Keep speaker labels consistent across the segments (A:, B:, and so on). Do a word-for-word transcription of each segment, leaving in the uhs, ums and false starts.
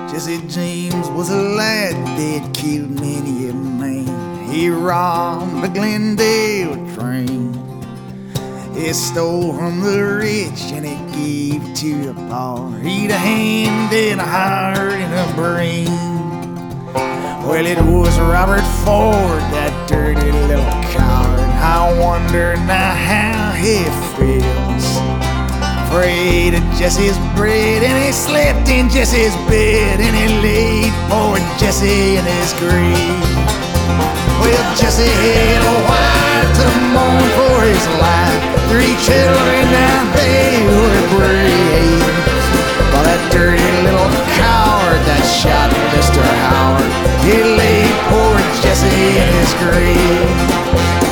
A: Jesse James was a lad that killed many a man. He robbed a Glendale train. He stole from the rich and he gave to the poor. He'd a hand and a heart and a brain. Well, it was Robert Ford, that dirty little coward. I wonder now how he feels. Afraid of Jesse's bread, and he slept in Jesse's bed, and he laid poor Jesse in his grave. Well, Jesse had a wife to mourn for his life, three children, now they were brave. Well, that dirty little coward that shot Mister Howard, he laid poor Jesse in his grave.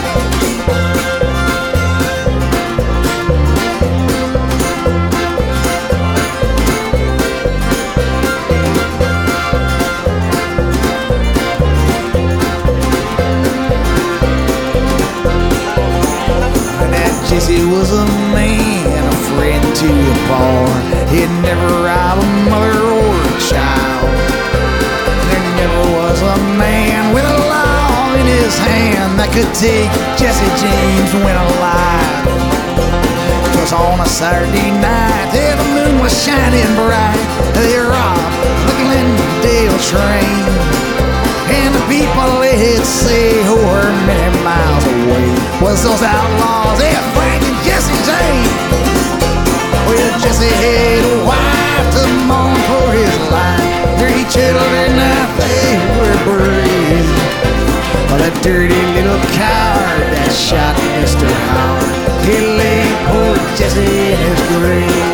A: Jesse was a man, a friend to the poor. He'd never rob a mother or a child. There never was a man with a law in his hand that could take Jesse James when alive. 'Twas on a Saturday night, yeah, the moon was shining bright. They robbed the Glendale train, and the people they'd say who were many miles away was those outlaws, yeah, Frank and Jesse James. Well, Jesse had a wife to mourn for his life, three children, now they were brave. Well, that dirty little coward that shot Mister Howard, he laid poor Jesse in his grave.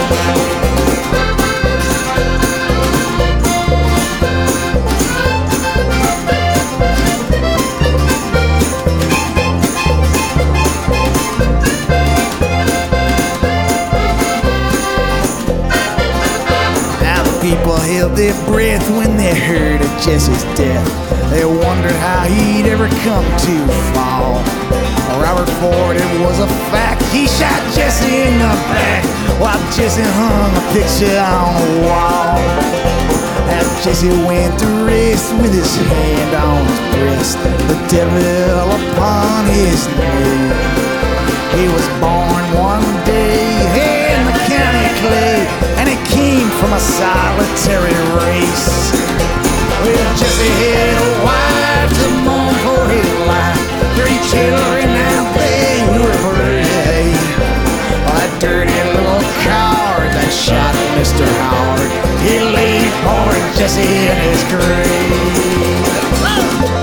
A: People held their breath when they heard of Jesse's death. They wondered how he'd ever come to fall. Robert Ford, it was a fact, he shot Jesse in the back while Jesse hung a picture on the wall. As Jesse went to rest with his hand on his breast, the devil upon his knee. He was born one day in the county clay, and he came from a solitary race. Well, Jesse had a wife to mourn for his life, three children, now they were brave. Oh, that dirty little coward that shot Mister Howard, he laid poor Jesse in his grave.